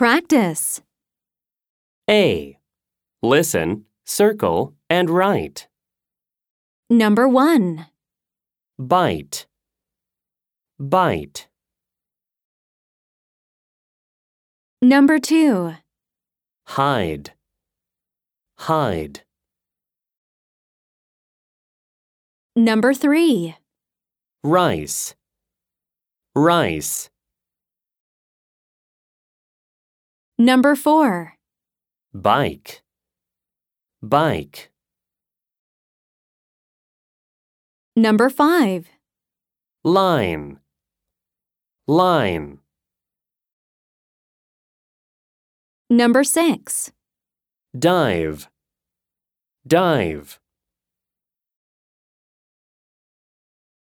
Practice. A. Listen, circle, and write. Number 1. Bite. Bite. Number 2. Hide. Hide. Number 3. Rice. Rice. Number 4. Bike. Bike. Number 5. Line. Line. Number 6. Dive. Dive.